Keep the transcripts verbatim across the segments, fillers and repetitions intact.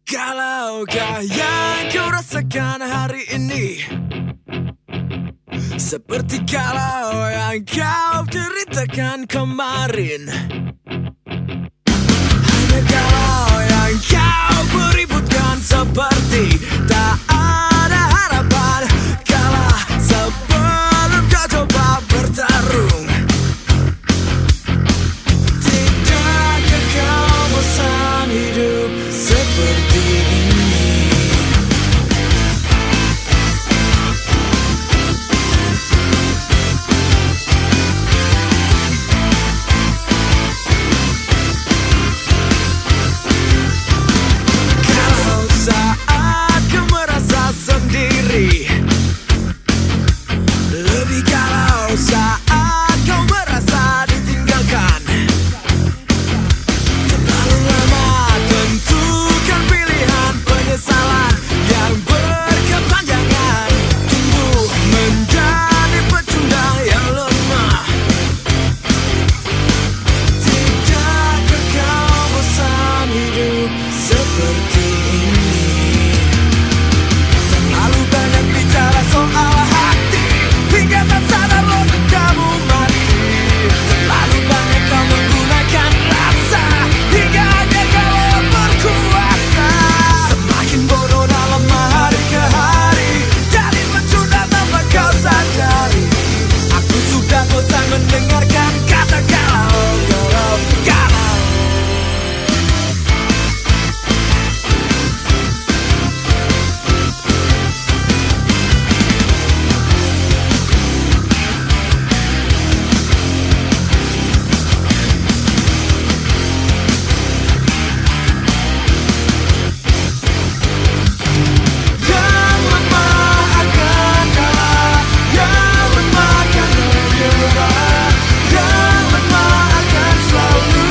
Kalaukah yang kau rasakan hari ini seperti kalau yang kau ceritakan kemarin, hanya kalau yang kau beributkan seperti tak ada harapan, kalah sebelum kau coba bertarung. Tidakkah kau bosan hidup seperti ini? Kalau saat kau merasa sendiri, lebih kalau saat kau merasa ditinggalkan, terlalu lama tentukan pilihan penyesalan yang berkepanjangan, tumbuh menjadi pecundang yang lemah. Tidakkah kau bosan hidup seperti ini? Terlalu banyak bicara soal hati hingga tak sadar waktu kamu mati. Terlalu banyak kau menggunakan rasa hingga hanya kau berkuasa. Semakin bodoh dalam hari ke hari, jadi pecundang tanpa kau sadari. Aku sudah bosan mendengarkan kata kalau, kalau, kalau. Yang lemah akan kalah, yang lemah akan menyerah, yang lemah akan selalu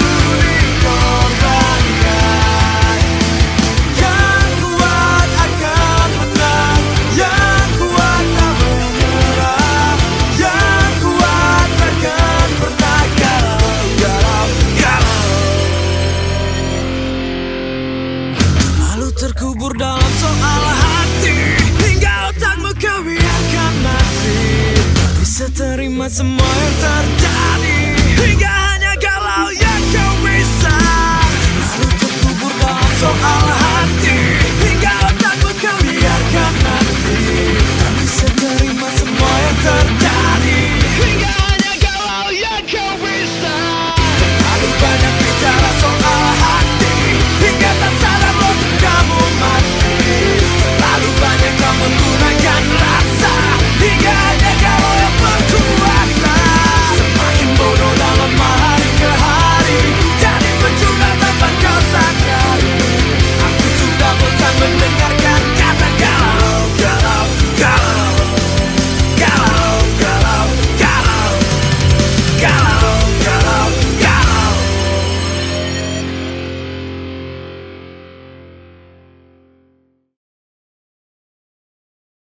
dikorbankan. Yang kuat akan menang, yang kuat tak menyerah, yang kuat takkan pernah galau, galau, galau. Lalu terkubur dalam soal hati hingga otakmu kau biarkan mati. Bisa terima semua yang terjadi hingga